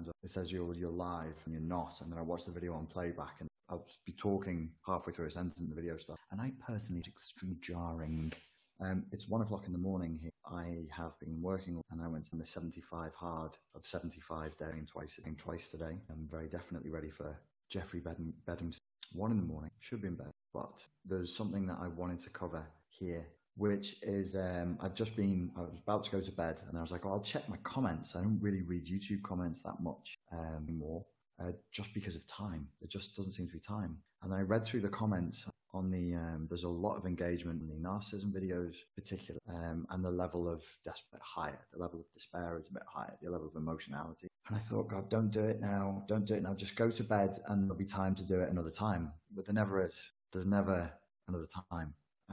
sometimes it says you're live and you're not, and then I watch the video on playback and I'll be talking halfway through a sentence and the video stuff, and I personally it's extremely jarring. It's 1 o'clock in the morning here. I have been working and I went on the 75 hard of 75 days twice today. I'm very definitely ready for Jeffrey Beddington. 1 in the morning, should be in bed. But there's something that I wanted to cover here, which is I was about to go to bed and I was like, oh, I'll check my comments. I don't really read YouTube comments that much anymore, just because of time. There just doesn't seem to be time. And I read through the comments on the, there's a lot of engagement in the narcissism videos, particularly, and the level of higher. The level of despair is a bit higher, the level of emotionality. And I thought, God, don't do it now. Don't do it now. Just go to bed and there'll be time to do it another time. But there never is. There's never another time.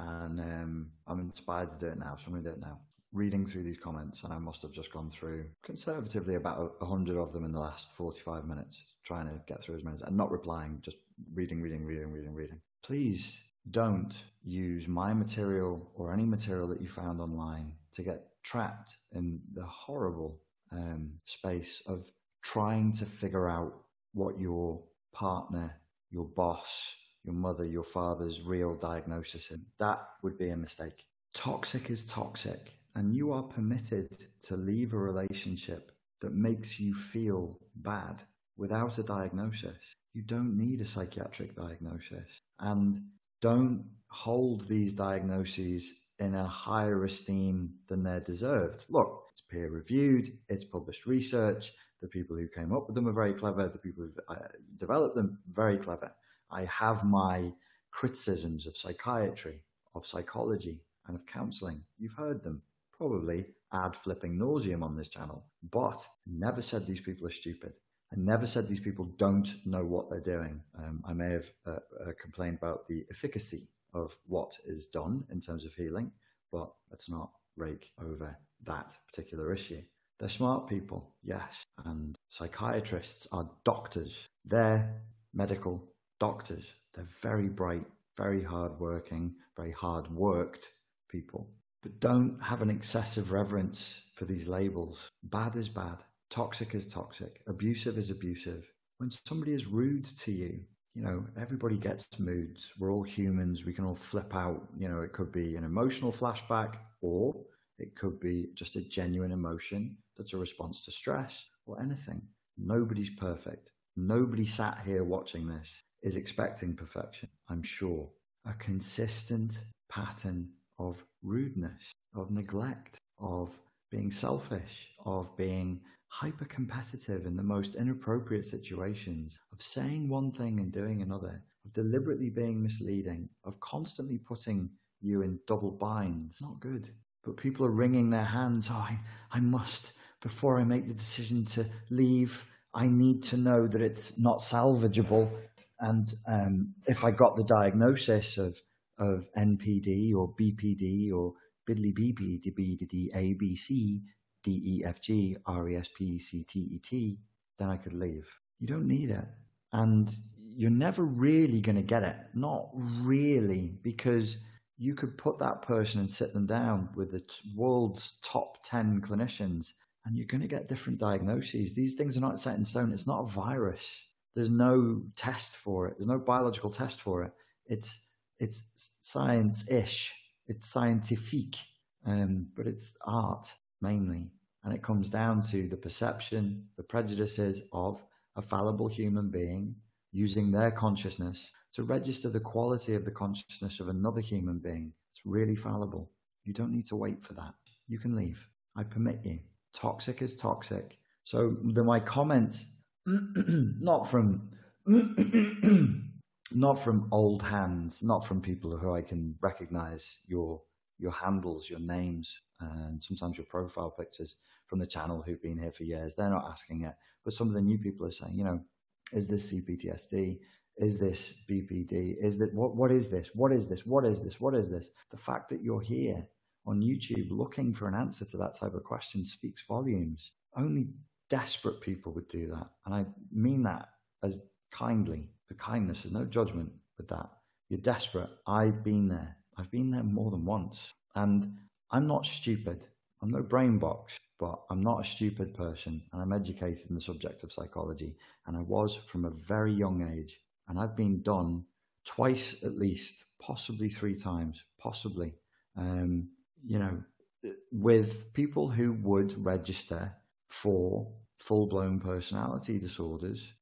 And I'm inspired to do it now, so I'm going to do it now. Reading through these comments, and I must have just gone through conservatively about 100 of them in the last 45 minutes, trying to get through as many, and not replying, just reading. Please don't use my material or any material that you found online to get trapped in the horrible space of trying to figure out what your partner, your boss, your mother, your father's real diagnosis is. That would be a mistake. Toxic is toxic, and you are permitted to leave a relationship that makes you feel bad without a diagnosis. You don't need a psychiatric diagnosis, and don't hold these diagnoses in a higher esteem than they're deserved. Look, it's peer reviewed, it's published research, the people who came up with them are very clever, the people who've developed them, very clever. I have my criticisms of psychiatry, of psychology, and of counseling. You've heard them, probably ad flipping nauseum on this channel, but never said these people are stupid. I never said these people don't know what they're doing. I may have complained about the efficacy of what is done in terms of healing, but let's not rake over that particular issue. They're smart people, yes, and psychiatrists are doctors. They're medical doctors. They're very bright, very hardworking, very hard-worked people. But don't have an excessive reverence for these labels. Bad is bad. Toxic is toxic. Abusive is abusive. When somebody is rude to you, you know, everybody gets moods. We're all humans. We can all flip out. You know, it could be an emotional flashback, or it could be just a genuine emotion that's a response to stress or anything. Nobody's perfect. Nobody sat here watching this is expecting perfection, I'm sure. A consistent pattern of rudeness, of neglect, of being selfish, of being hyper-competitive in the most inappropriate situations, of saying one thing and doing another, of deliberately being misleading, of constantly putting you in double binds. Not good. But people are wringing their hands. Oh, I must, before I make the decision to leave, I need to know that it's not salvageable. And if I got the diagnosis of NPD or BPD or Biddly BPD, A, B, C, D, E, F, G, R, E, S, P, E, C, T, E, T, then I could leave. You don't need it. And you're never really going to get it. Not really, because you could put that person and sit them down with the world's top 10 clinicians, and you're going to get different diagnoses. These things are not set in stone. It's not a virus. There's no test for it. There's no biological test for it. It's science-ish. It's scientifique, but it's art mainly. And it comes down to the perception, the prejudices of a fallible human being using their consciousness to register the quality of the consciousness of another human being. It's really fallible. You don't need to wait for that. You can leave. I permit you. Toxic is toxic. So my comments, not from old hands, not from people who I can recognize your handles, your names, and sometimes your profile pictures from the channel who've been here for years. They're not asking it. But some of the new people are saying, you know, is this CPTSD? Is this BPD? Is that what is this? What is this? What is this? What is this? The fact that you're here on YouTube looking for an answer to that type of question speaks volumes. Only desperate people would do that. And I mean that as kindly, with kindness. There's no judgment with that. You're desperate. I've been there. I've been there more than once. And I'm not stupid. I'm no brain box, but I'm not a stupid person, and I'm educated in the subject of psychology, and I was from a very young age, and I've been done twice at least, possibly 3 times, possibly, you know, with people who would register for full-blown personality disorders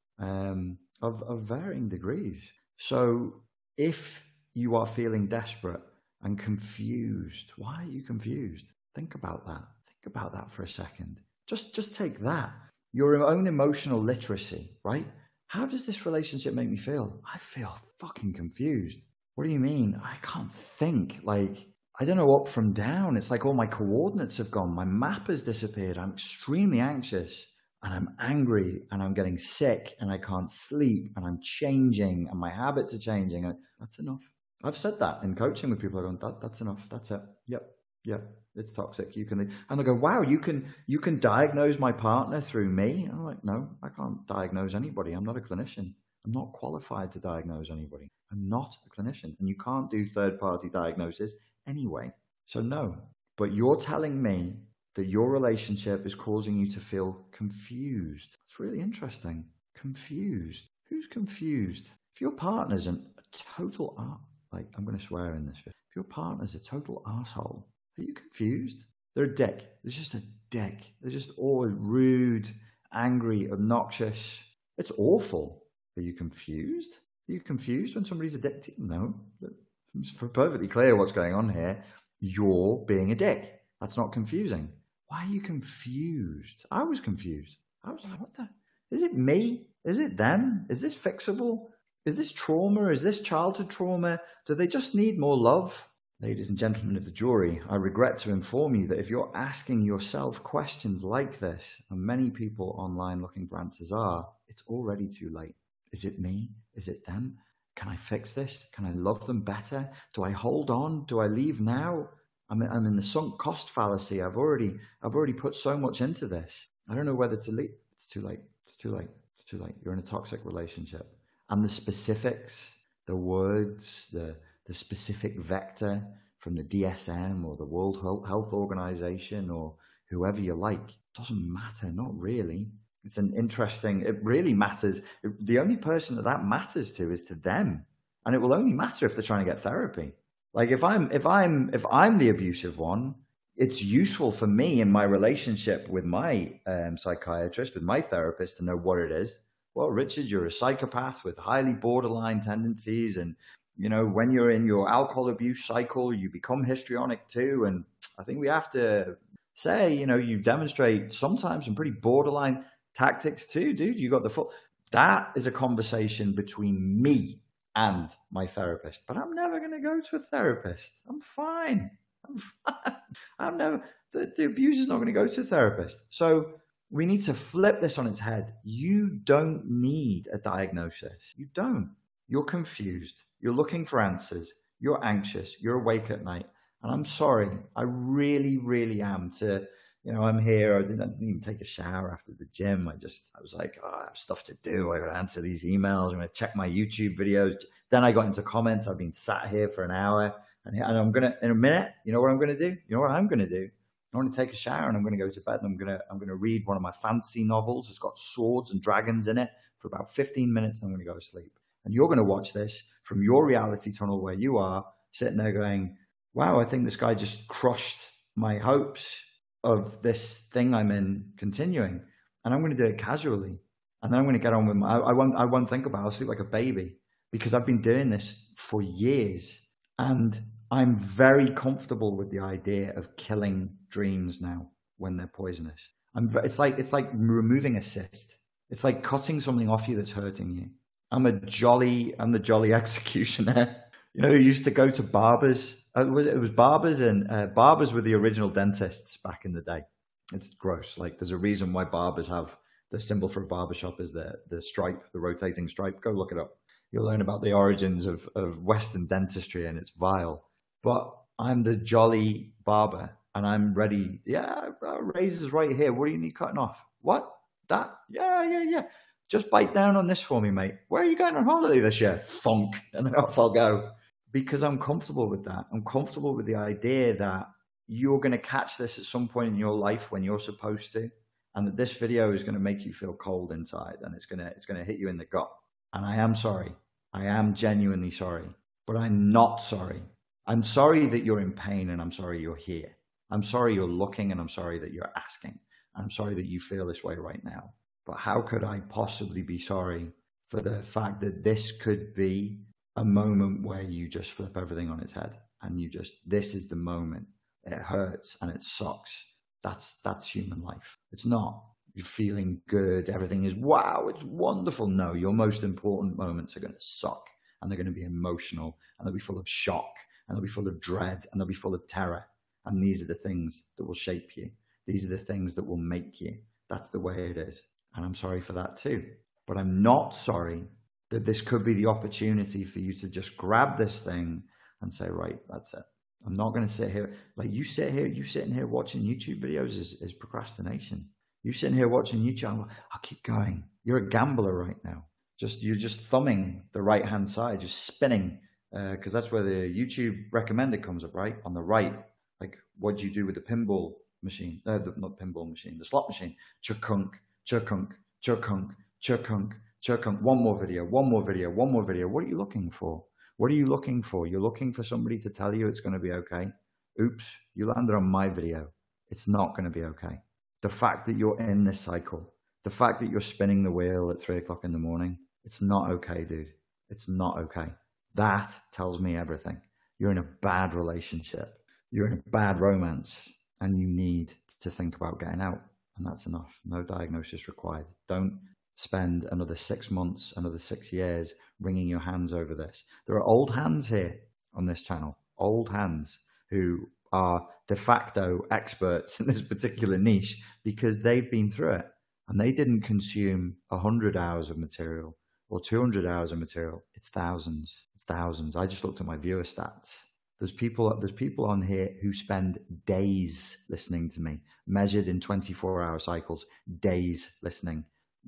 of varying degrees. So if you are feeling desperate and confused, why are you confused? Think about that. Think about that for a second. Just take that. Your own emotional literacy, right? How does this relationship make me feel? I feel fucking confused. What do you mean? I can't think. Like, I don't know up from down. It's like all my coordinates have gone. My map has disappeared. I'm extremely anxious, and I'm angry, and I'm getting sick, and I can't sleep, and I'm changing, and my habits are changing. That's enough. I've said that in coaching with people. I go, that's enough. That's it. Yep. It's toxic. You can, and they go, wow, you can diagnose my partner through me. And I'm like, no, I can't diagnose anybody. I'm not a clinician. I'm not qualified to diagnose anybody. I'm not a clinician, and you can't do third-party diagnosis anyway. So no, but you're telling me that your relationship is causing you to feel confused. It's really interesting. Confused. Who's confused? If your partner's a total, like, I'm going to swear in this. If your partner's a total asshole, are you confused? They're a dick. They're just a dick. They're just always rude, angry, obnoxious. It's awful. Are you confused? Are you confused when somebody's a dick to you? No. It's perfectly clear what's going on here. You're being a dick. That's not confusing. Why are you confused? I was confused. I was like, what the? Is it me? Is it them? Is this fixable? Is this trauma? Is this childhood trauma? Do they just need more love? Ladies and gentlemen of the jury, I regret to inform you that if you're asking yourself questions like this, and many people online looking for answers are, it's already too late. Is it me? Is it them? Can I fix this? Can I love them better? Do I hold on? Do I leave now? I'm in the sunk cost fallacy. I've already put so much into this. I don't know whether to leave. It's too late. It's too late. It's too late. You're in a toxic relationship. And the specifics, the words, the specific vector from the DSM or the World Health Organization or whoever you like, doesn't matter. Not really. It's an interesting, it really matters. The only person that matters to is to them. And it will only matter if they're trying to get therapy. Like if I'm the abusive one, it's useful for me in my relationship with my psychiatrist, with my therapist, to know what it is. Well, Richard, you're a psychopath with highly borderline tendencies. And, you know, when you're in your alcohol abuse cycle, you become histrionic too. And I think we have to say, you know, you demonstrate sometimes some pretty borderline tactics too, dude. You got the full. That is a conversation between me and my therapist. But I'm never going to go to a therapist. I'm fine. I'm never. The abuser's not going to go to a therapist. So we need to flip this on its head. You don't need a diagnosis. You don't. You're confused. You're looking for answers. You're anxious. You're awake at night. And I'm sorry. I really, really am. I'm here. I didn't even take a shower after the gym. I was like, I have stuff to do. I got to answer these emails. I'm going to check my YouTube videos. Then I got into comments. I've been sat here for an hour. And I'm going to, in a minute, you know what I'm going to do? You know what I'm going to do? I want to take a shower and I'm going to go to bed, and I'm going to read one of my fantasy novels. It's got swords and dragons in it for about 15 minutes, and I'm going to go to sleep. And you're going to watch this from your reality tunnel where you are sitting there going, wow, I think this guy just crushed my hopes of this thing I'm in continuing. And I'm going to do it casually. And then I'm going to get on with I won't think about it. I'll sleep like a baby, because I've been doing this for years. And I'm very comfortable with the idea of killing dreams now when they're poisonous. It's like removing a cyst. It's like cutting something off you that's hurting you. I'm the jolly executioner. You know, who used to go to barbers. It was barbers, and barbers were the original dentists back in the day. It's gross. Like, there's a reason why barbers have the symbol for a barbershop is the stripe, the rotating stripe. Go look it up. You'll learn about the origins of Western dentistry, and it's vile. But I'm the jolly barber, and I'm ready. Yeah, razor's right here. What do you need cutting off? What? That? Yeah. Just bite down on this for me, mate. Where are you going on holiday this year? Thunk. And then off I'll go. Because I'm comfortable with that. I'm comfortable with the idea that you're going to catch this at some point in your life when you're supposed to, and that this video is going to make you feel cold inside, and it's going to hit you in the gut. And I am sorry. I am genuinely sorry, but I'm not sorry. I'm sorry that you're in pain, and I'm sorry you're here. I'm sorry you're looking, and I'm sorry that you're asking. I'm sorry that you feel this way right now. But how could I possibly be sorry for the fact that this could be a moment where you just flip everything on its head, and this is the moment. It hurts and it sucks. That's human life. It's not you're feeling good. Everything is, wow, it's wonderful. No, your most important moments are going to suck, and they're going to be emotional, and they'll be full of shock, and they'll be full of dread, and they'll be full of terror. And these are the things that will shape you. These are the things that will make you. That's the way it is. And I'm sorry for that too. But I'm not sorry that this could be the opportunity for you to just grab this thing and say, right, that's it. I'm not going to sit here. Like you sitting here watching YouTube videos is procrastination. You sitting here watching YouTube, I'll keep going. You're a gambler right now. You're just thumbing the right-hand side, just spinning, because that's where the YouTube recommended comes up, right? On the right, like what do you do with the pinball machine? Not pinball machine, the slot machine. Chukunk, chukunk, chukunk, chukunk, chukunk. One more video, one more video, one more video. What are you looking for? What are you looking for? You're looking for somebody to tell you it's going to be okay. Oops, you landed on my video. It's not going to be okay. The fact that you're in this cycle, the fact that you're spinning the wheel at 3 o'clock in the morning, it's not okay, dude. It's not okay. That tells me everything. You're in a bad relationship. You're in a bad romance, and you need to think about getting out. And that's enough. No diagnosis required. Don't spend another 6 months, another 6 years wringing your hands over this. There are old hands here on this channel, old hands who are de facto experts in this particular niche because they've been through it, and they didn't consume 100 hours of material or 200 hours of material. It's thousands. It's thousands. I just looked at my viewer stats. There's people on here who spend days listening to me, measured in 24-hour cycles, days listening.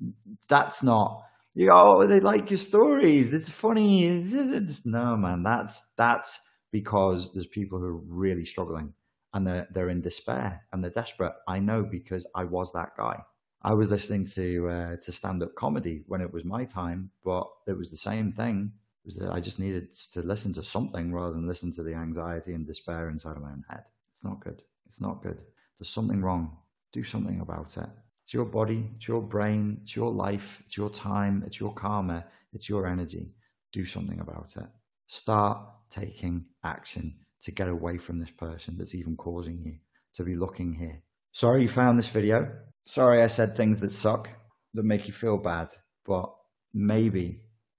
That's not, they like your stories. It's funny. No, man, that's because there's people who are really struggling, and they're in despair and they're desperate. I know, because I was that guy. I was listening to stand-up comedy when it was my time, but it was the same thing. It was that I just needed to listen to something rather than listen to the anxiety and despair inside of my own head. It's not good. It's not good. There's something wrong. Do something about it. It's your body, it's your brain, it's your life, it's your time, it's your karma, it's your energy. Do something about it. Start taking action to get away from this person that's even causing you to be looking here. Sorry you found this video. Sorry I said things that suck, that make you feel bad, but maybe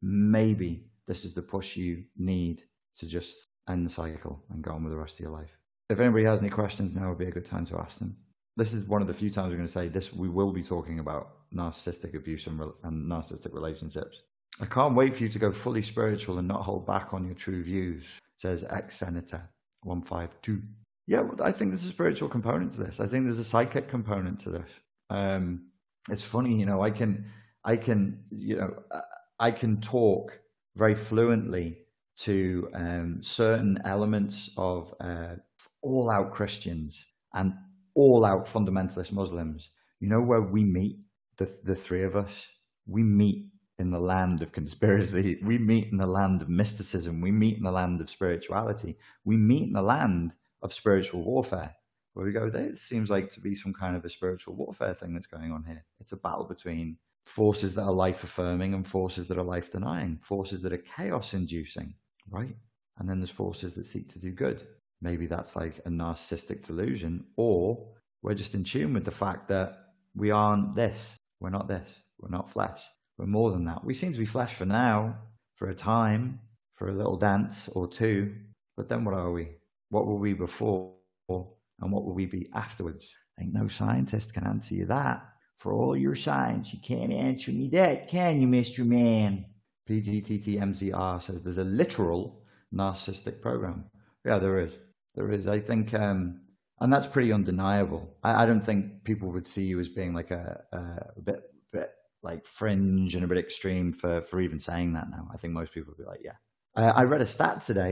this is the push you need to just end the cycle and go on with the rest of your life. If anybody has any questions, now would be a good time to ask them. This is one of the few times we're going to say this. We will be talking about narcissistic abuse and narcissistic relationships. I can't wait for you to go fully spiritual and not hold back on your true views, says ex-Senator 152. Yeah, I think there's a spiritual component to this. I think there's a psychic component to this. It's funny, I can talk very fluently to certain elements of all-out Christians and all-out fundamentalist Muslims. You know where we meet, the three of us? We meet in the land of conspiracy. We meet in the land of mysticism. We meet in the land of spirituality. We meet in the land of spiritual warfare, where we go, there seems like to be some kind of a spiritual warfare thing that's going on here. It's a battle between forces that are life-affirming and forces that are life-denying, forces that are chaos-inducing, right? And then there's forces that seek to do good. Maybe that's like a narcissistic delusion, or we're just in tune with the fact that we aren't this. We're not this. We're not flesh. We're more than that. We seem to be flesh for now, for a time, for a little dance or two. But then what are we? What were we before? And what will we be afterwards? Ain't no scientist can answer you that. For all your science, you can't answer me that, can you, Mr. Man? PGTTMZR says there's a literal narcissistic program. Yeah, there is. There is. I think, and that's pretty undeniable. I don't think people would see you as being like a bit like fringe and a bit extreme for even saying that now. I think most people would be like, yeah. I read a stat today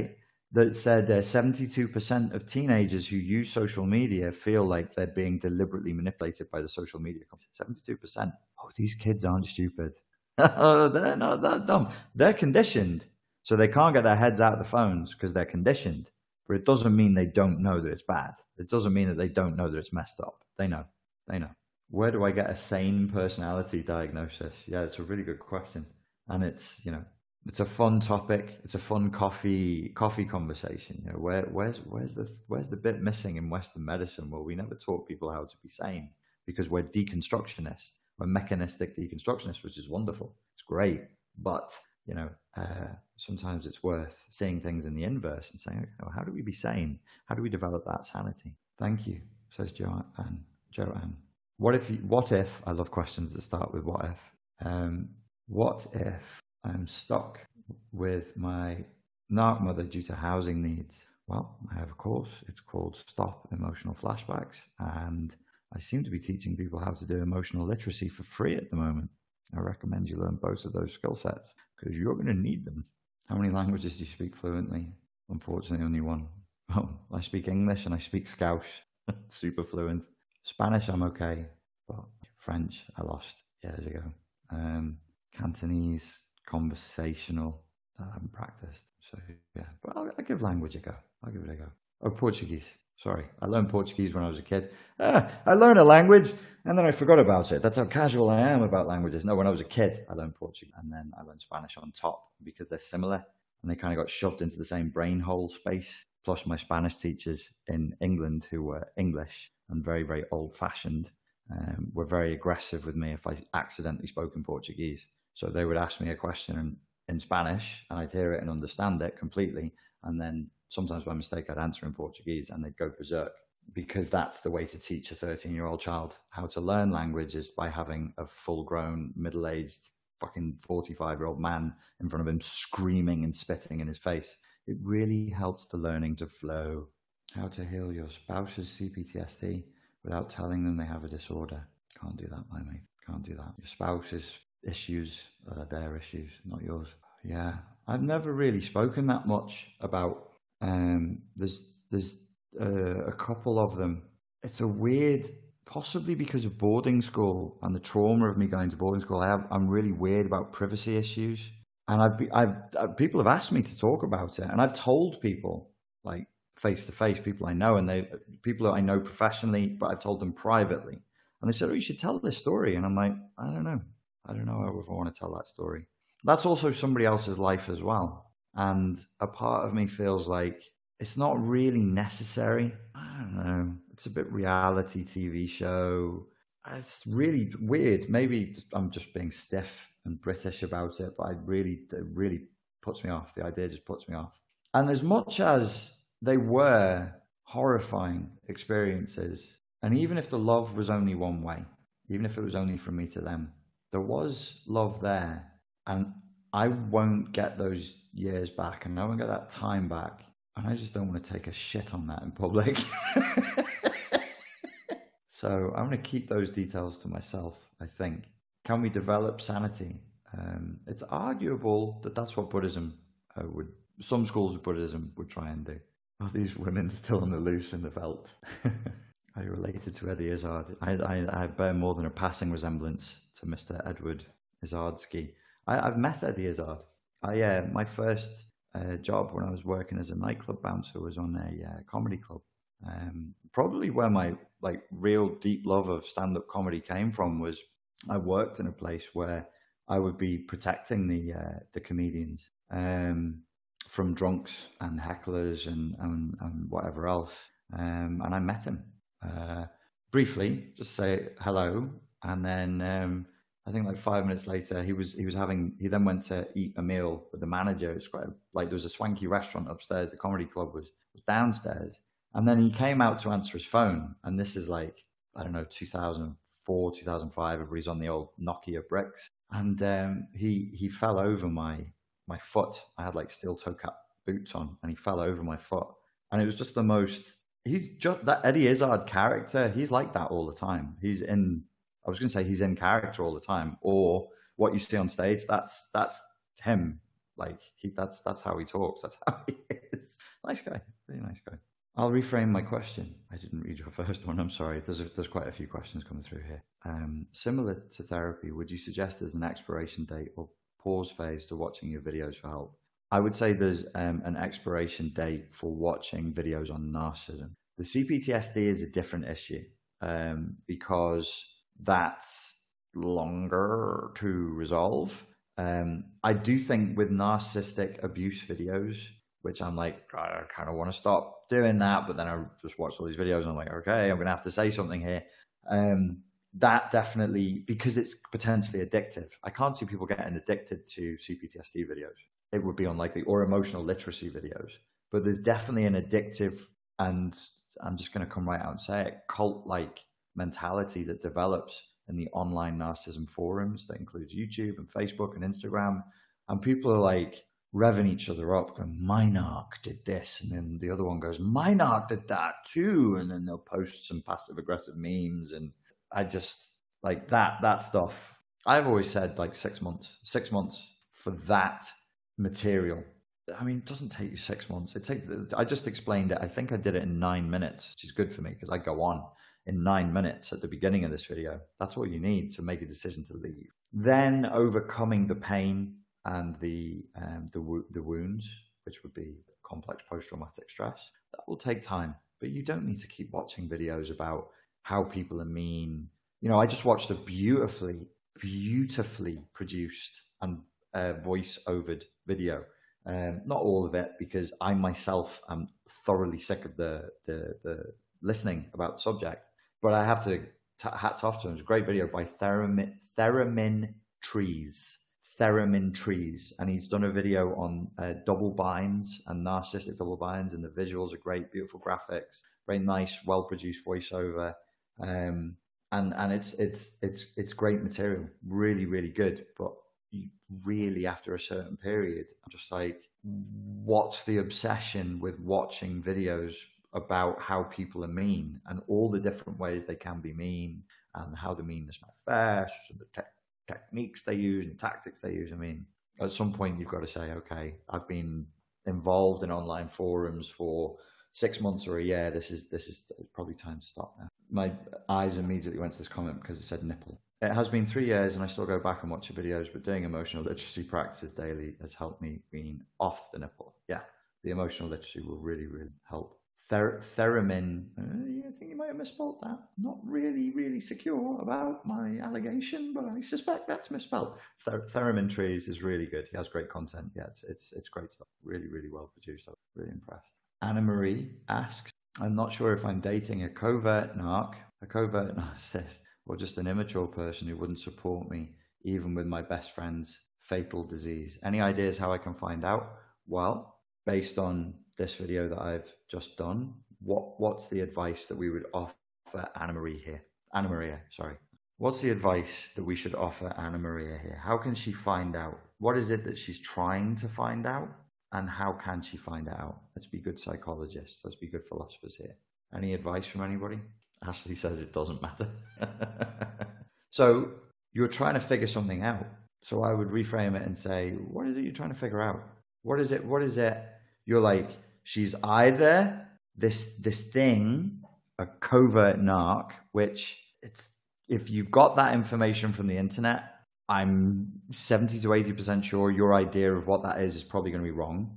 that said 72% of teenagers who use social media feel like they're being deliberately manipulated by the social media companies. 72%. Oh, these kids aren't stupid. They're not that dumb. They're conditioned. So they can't get their heads out of the phones because they're conditioned. But it doesn't mean they don't know that it's bad. It doesn't mean that they don't know that it's messed up. They know. They know. Where do I get a sane personality diagnosis? Yeah, it's a really good question. And it's, you know, it's a fun topic. It's a fun coffee conversation. You know, where's the bit missing in Western medicine? Well, we never taught people how to be sane because we're deconstructionists. We're mechanistic deconstructionists, which is wonderful. It's great, but you know, sometimes it's worth seeing things in the inverse and saying, okay, well, how do we be sane? How do we develop that sanity? Thank you, says Joanne. What if? I love questions that start with what if. What if I'm stuck with my narc mother due to housing needs? Well, I have a course. It's called Stop Emotional Flashbacks. And I seem to be teaching people how to do emotional literacy for free at the moment. I recommend you learn both of those skill sets because you're going to need them. How many languages do you speak fluently? Unfortunately, only one. Oh, I speak English and I speak Scouse. Super fluent. Spanish, I'm okay. But French, I lost years ago. Cantonese, conversational, I haven't practiced. So yeah, but I'll give language a go. I'll give it a go. Oh, Portuguese. Sorry, I learned Portuguese when I was a kid. I learned a language and then I forgot about it. That's how casual I am about languages. No, when I was a kid, I learned Portuguese and then I learned Spanish on top because they're similar and they kind of got shoved into the same brain hole space. Plus my Spanish teachers in England who were English and very, very old fashioned were very aggressive with me if I accidentally spoke in Portuguese. So they would ask me a question in Spanish and I'd hear it and understand it completely. And then sometimes by mistake, I'd answer in Portuguese and they'd go berserk because that's the way to teach a 13-year-old child how to learn language is by having a full-grown, middle-aged, fucking 45-year-old man in front of him screaming and spitting in his face. It really helps the learning to flow. How to heal your spouse's CPTSD without telling them they have a disorder. Can't do that, my mate. Can't do that. Your spouse's issues are their issues, not yours. Yeah, I've never really spoken that much about. There's a couple of them. It's a weird, possibly because of boarding school and the trauma of me going to boarding school. I'm really weird about privacy issues, and people have asked me to talk about it, and I've told people like face to face, people I know, and people that I know professionally, but I've told them privately, and they said, "Oh, you should tell this story," and I'm like, I don't know if I want to tell that story. That's also somebody else's life as well. And a part of me feels like it's not really necessary. I don't know. It's a bit reality TV show. It's really weird. Maybe I'm just being stiff and British about it, but it really puts me off. The idea just puts me off. And as much as they were horrifying experiences, and even if the love was only one way, even if it was only from me to them, there was love there. And I won't get those years back and I won't get that time back. And I just don't want to take a shit on that in public. So I'm going to keep those details to myself, I think. Can we develop sanity? It's arguable that that's what Buddhism some schools of Buddhism would try and do. Are these women still on the loose in the veldt? Are you related to Eddie Izzard? I bear more than a passing resemblance to Mr. Edward Izardsky. I've met Eddie Izzard. My first job when I was working as a nightclub bouncer was on a comedy club. Probably where my real deep love of stand-up comedy came from was I worked in a place where I would be protecting the comedians from drunks and hecklers and whatever else. And I met him briefly, just say hello, and then I think 5 minutes later he then went to eat a meal with the manager. It's quite there was a swanky restaurant upstairs. The comedy club was downstairs, and then he came out to answer his phone. And this is 2004, 2005. Everybody's on the old Nokia bricks, and he fell over my foot. I had steel toe cap boots on, and he fell over my foot, and it was just the most. He's just that Eddie Izzard character. He's like that all the time. He's in character all the time, or what you see on stage. That's him. That's how he talks. That's how he is. Nice guy, really nice guy. I'll reframe my question. I didn't read your first one. I'm sorry. There's quite a few questions coming through here. Similar to therapy, would you suggest there's an expiration date or pause phase to watching your videos for help? I would say there's an expiration date for watching videos on narcissism. The CPTSD is a different issue because that's longer to resolve. I do think with narcissistic abuse videos, which I'm like, I kind of want to stop doing that, but then I just watch all these videos and I'm like, okay, I'm going to have to say something here. That definitely, because it's potentially addictive. I can't see people getting addicted to CPTSD videos. It would be unlikely, or emotional literacy videos. But there's definitely an addictive, and I'm just going to come right out and say it, cult-like mentality that develops in the online narcissism forums that includes YouTube and Facebook and Instagram. And people are like revving each other up, going, my narc did this. And then the other one goes, my narc did that too. And then they'll post some passive aggressive memes. And I just like that stuff. I've always said like 6 months for that material. I mean, it doesn't take you 6 months. I just explained it. I think I did it in 9 minutes, which is good for me because I go on in 9 minutes at the beginning of this video. That's all you need to make a decision to leave. Then overcoming the pain and the wounds, which would be complex post-traumatic stress, that will take time. But you don't need to keep watching videos about how people are mean. You know, I just watched a beautifully produced and voice-overed video. Not all of it, because I myself am thoroughly sick of the listening about the subject. But I have to hats off to him. It's a great video by Theremin Trees. Theremin Trees, and he's done a video on double binds and narcissistic double binds, and the visuals are great, beautiful graphics, very nice, well-produced voiceover, and it's great material, really, really good. But you really, after a certain period, I'm just like, what's the obsession with watching videos about how people are mean and all the different ways they can be mean and how the meanness manifests and the techniques they use and tactics they use? I mean, at some point you've got to say, okay, I've been involved in online forums for 6 months or a year. This is probably time to stop now. My eyes immediately went to this comment because it said nipple. It has been 3 years and I still go back and watch your videos, but doing emotional literacy practices daily has helped me wean off the nipple. Yeah, the emotional literacy will really, really help. Theremin, I think you might have misspelled that. Not really secure about my allegation, but I suspect that's misspelled. Theremin Trees is really good. He has great content. Yeah, it's great stuff. Really, really well produced. I'm really impressed. Anna Marie asks, I'm not sure if I'm dating a covert narcissist, or just an immature person who wouldn't support me, even with my best friend's fatal disease. Any ideas how I can find out? Well, based on this video that I've just done, what's the advice that we would offer Anna Maria, sorry. What's the advice that we should offer Anna Maria here? How can she find out? What is it that she's trying to find out? And how can she find it out? Let's be good psychologists. Let's be good philosophers here. Any advice from anybody? Ashley says it doesn't matter. So you're trying to figure something out. So I would reframe it and say, what is it you're trying to figure out? What is it? You're like, she's either this thing, a covert narc, which if you've got that information from the internet, I'm 70 to 80% sure your idea of what that is probably going to be wrong.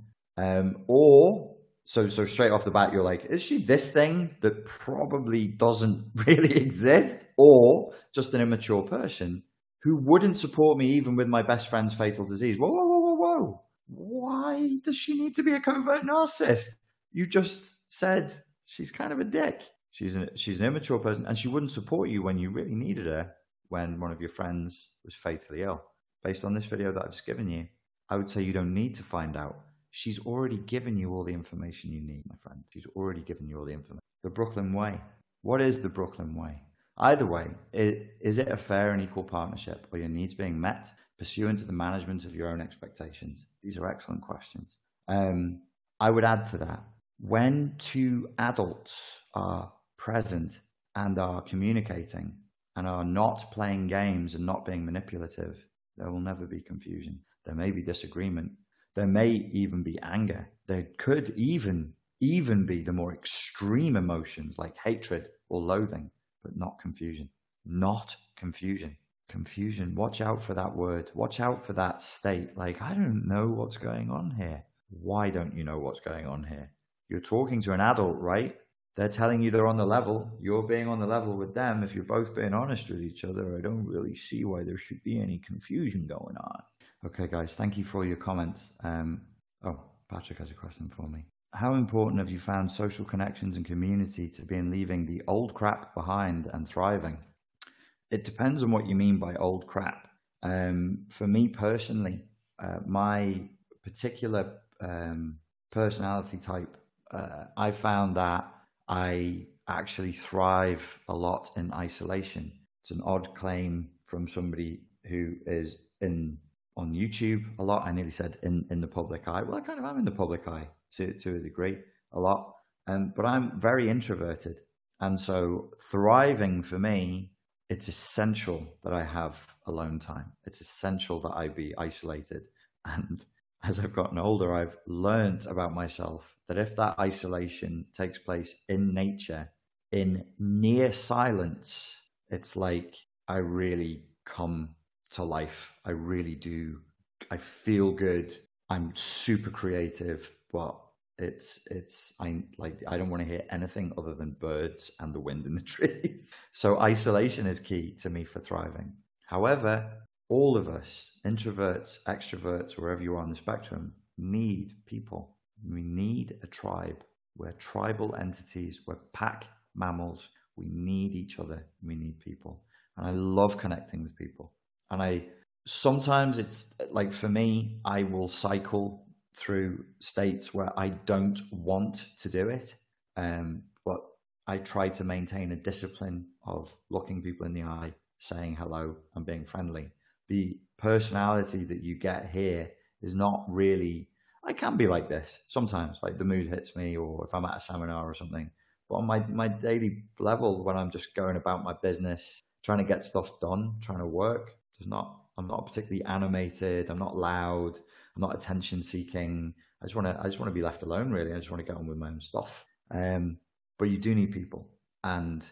So straight off the bat, you're like, is she this thing that probably doesn't really exist, or just an immature person who wouldn't support me even with my best friend's fatal disease? Whoa. Why does she need to be a covert narcissist? You just said she's kind of a dick. She's an immature person, and she wouldn't support you when you really needed her, when one of your friends was fatally ill. Based on this video that I've just given you, I would say you don't need to find out. She's already given you all the information you need, my friend. She's already given you all the information. The Brooklyn Way. What is the Brooklyn Way? Either way, is it a fair and equal partnership? Are your needs being met pursuant to the management of your own expectations? These are excellent questions. I would add to that, when two adults are present and are communicating and are not playing games and not being manipulative, there will never be confusion. There may be disagreement, There may even be anger. There could even be the more extreme emotions like hatred or loathing, but not confusion. Not confusion. Confusion. Watch out for that word. Watch out for that state. Like, I don't know what's going on here. Why don't you know what's going on here? You're talking to an adult, right? They're telling you they're on the level. You're being on the level with them. If you're both being honest with each other, I don't really see why there should be any confusion going on. Okay, guys, thank you for all your comments. Oh, Patrick has a question for me. How important have you found social connections and community to be in leaving the old crap behind and thriving? It depends on what you mean by old crap. For me personally, my particular personality type, I found that I actually thrive a lot in isolation. It's an odd claim from somebody who is on YouTube a lot. I nearly said in the public eye. Well, I kind of am in the public eye to a degree, a lot. But I'm very introverted. And so thriving for me, it's essential that I have alone time. It's essential that I be isolated. And as I've gotten older, I've learned about myself that if that isolation takes place in nature, in near silence, it's like I really come to life. I really do. I feel good. I'm super creative, but I don't want to hear anything other than birds and the wind in the trees. So isolation is key to me for thriving. However, all of us, introverts, extroverts, wherever you are on the spectrum, need people. We need a tribe. We're tribal entities. We're pack mammals. We need each other. We need people. And I love connecting with people. And sometimes it's like, for me, I will cycle through states where I don't want to do it. But I try to maintain a discipline of looking people in the eye, saying hello and being friendly. The personality that you get here is not really, I can be like this sometimes, like the mood hits me, or if I'm at a seminar or something. But on my daily level, when I'm just going about my business, trying to get stuff done, trying to work, I'm not particularly animated. I'm not loud. I'm not attention seeking. I just want to be left alone, really. I just want to get on with my own stuff. But you do need people. And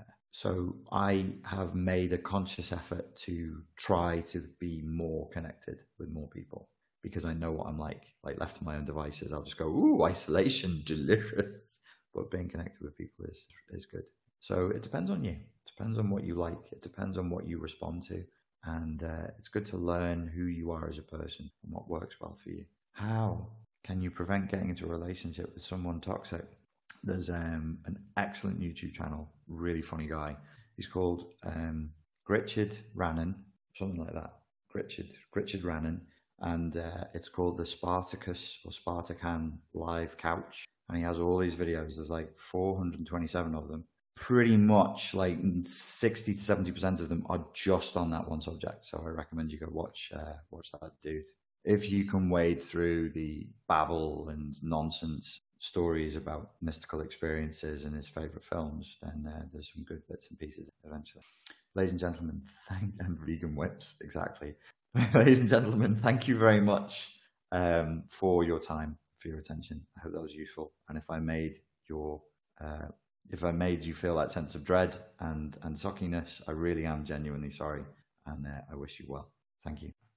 so I have made a conscious effort to try to be more connected with more people, because I know what I'm like left to my own devices. I'll just go, ooh, isolation, delicious. But being connected with people is good. So it depends on you. It depends on what you like. It depends on what you respond to. And it's good to learn who you are as a person and what works well for you. How can you prevent getting into a relationship with someone toxic? There's an excellent YouTube channel, really funny guy. He's called Gritchard Rannan, something like that. Gritchard Rannan. And it's called the Spartacus or Spartacan Live Couch. And he has all these videos. There's like 427 of them. Pretty much like 60 to 70% of them are just on that one subject. So I recommend you go watch that dude. If you can wade through the babble and nonsense stories about mystical experiences and his favorite films, then there's some good bits and pieces eventually. Ladies and gentlemen, and vegan whips, exactly. Ladies and gentlemen, thank you very much for your time, for your attention. I hope that was useful. And if I made you feel that sense of dread and suckiness, I really am genuinely sorry, and I wish you well. Thank you.